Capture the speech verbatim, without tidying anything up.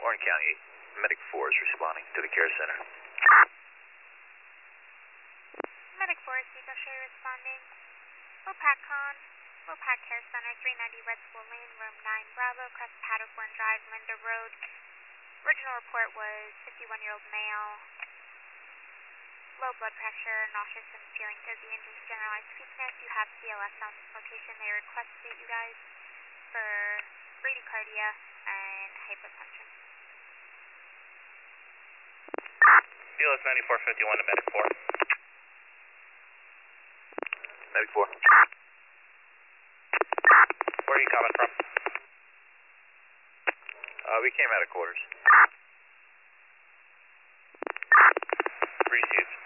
Orange County, Medic four is responding to the care center. Medic four is Eagle Shay responding. Lopatcon, Lopat Care Center, three ninety Red School Lane, room nine Bravo, across Paderborn Drive, Linda Road. Original report was fifty-one-year-old male. Low blood pressure, nauseous and feeling dizzy, induced generalized weakness. You have C L S on this location. They requested you guys for bradycardia and hypotension. C L S ninety-four fifty-one to Medic four. Medic four. Where are you coming from? Uh, we came out of quarters. Received.